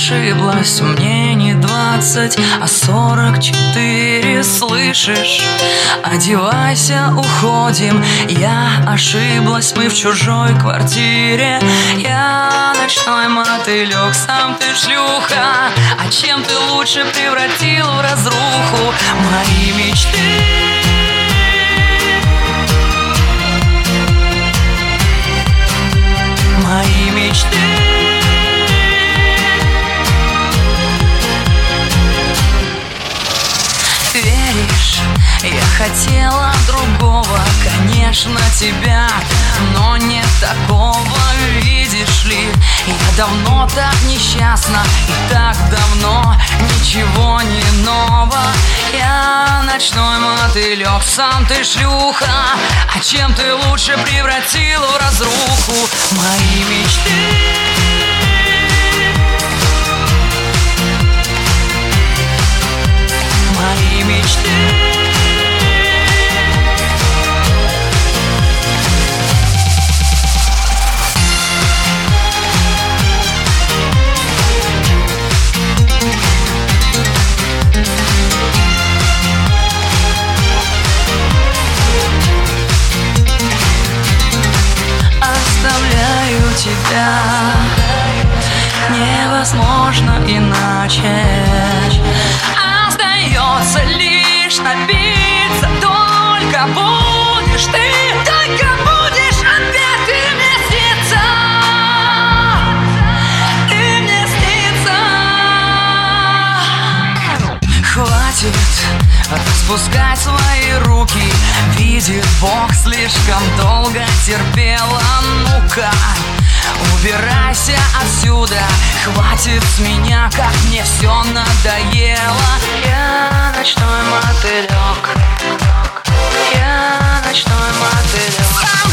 ошиблась, мне не 20, а 44, слышишь? Одевайся, уходим. Я ошиблась, мы в чужой квартире. Я ночной мотылек, сам ты шлюха. А чем ты лучше превратил в разруху мои мечты? Мои мечты. Веришь, я хотела другого, конечно, тебя, но не такого, видишь ли. Я давно так несчастна, и так давно ничего не ново. Я ночной мотылек, сам ты шлюха. А чем ты лучше превратил в разруху мои мечты? Мои мечты. Оставляю тебя, невозможно иначе. Остается лишь напиться, только будешь ты, только будешь опять ты мне снится, ты мне снится. Хватит распускать свои руки, видит Бог, слишком долго терпела. Ну-ка, убирайся отсюда, хватит с меня, как мне все надоело. Я ночной мотылек, я ночной мотылек.